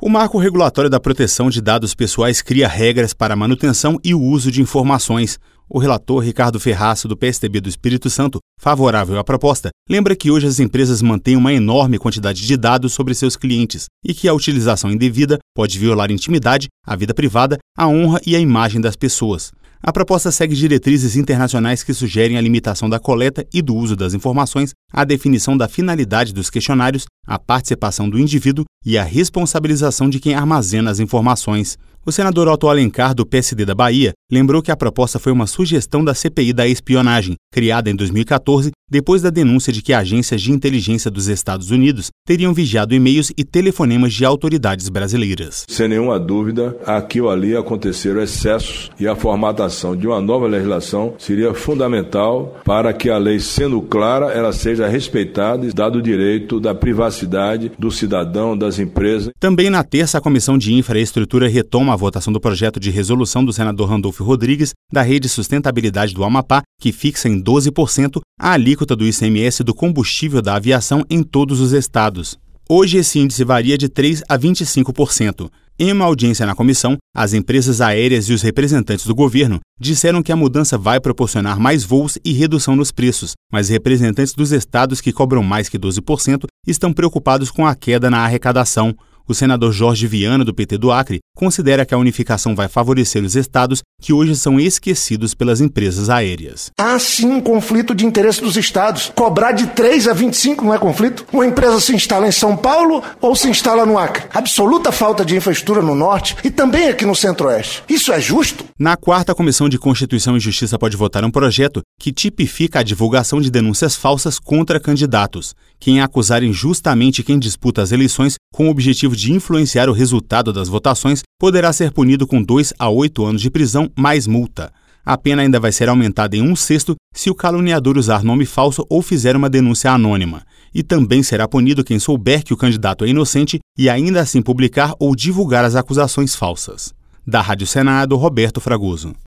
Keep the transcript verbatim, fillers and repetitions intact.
O Marco Regulatório da Proteção de Dados Pessoais cria regras para a manutenção e o uso de informações. O relator Ricardo Ferraço, do P S D B do Espírito Santo, favorável à proposta, lembra que hoje as empresas mantêm uma enorme quantidade de dados sobre seus clientes e que a utilização indevida pode violar a intimidade, a vida privada, a honra e a imagem das pessoas. A proposta segue diretrizes internacionais que sugerem a limitação da coleta e do uso das informações, a definição da finalidade dos questionários, a participação do indivíduo e a responsabilização de quem armazena as informações. O senador Otto Alencar, do P S D da Bahia, lembrou que a proposta foi uma sugestão da C P I da espionagem, criada em dois mil e quatorze, depois da denúncia de que agências de inteligência dos Estados Unidos teriam vigiado e-mails e telefonemas de autoridades brasileiras. Sem nenhuma dúvida, aqui ou ali aconteceram excessos e a formatação de uma nova legislação seria fundamental para que a lei, sendo clara, ela seja respeitada e dado o direito da privacidade do cidadão, das empresas. Também na terça, a Comissão de Infraestrutura retoma a votação do projeto de resolução do senador Randolfo Rodrigues da Rede Sustentabilidade do Amapá, que fixa em doze por cento a alíquota do I C M S do combustível da aviação em todos os estados. Hoje esse índice varia de três por cento a vinte e cinco por cento. Em uma audiência na comissão, as empresas aéreas e os representantes do governo disseram que a mudança vai proporcionar mais voos e redução nos preços, mas representantes dos estados que cobram mais que doze por cento estão preocupados com a queda na arrecadação. O senador Jorge Viana, do P T do Acre, considera que a unificação vai favorecer os estados que hoje são esquecidos pelas empresas aéreas. Há sim um conflito de interesse dos estados. Cobrar de três a vinte e cinco não é conflito? Uma empresa se instala em São Paulo ou se instala no Acre? Absoluta falta de infraestrutura no norte e também aqui no centro-oeste. Isso é justo? Na quarta, a Comissão de Constituição e Justiça pode votar um projeto que tipifica a divulgação de denúncias falsas contra candidatos. Quem acusar injustamente quem disputa as eleições com o objetivo de influenciar o resultado das votações poderá ser punido com dois a oito anos de prisão mais multa. A pena ainda vai ser aumentada em um sexto se o caluniador usar nome falso ou fizer uma denúncia anônima. E também será punido quem souber que o candidato é inocente e ainda assim publicar ou divulgar as acusações falsas. Da Rádio Senado, Roberto Fragoso.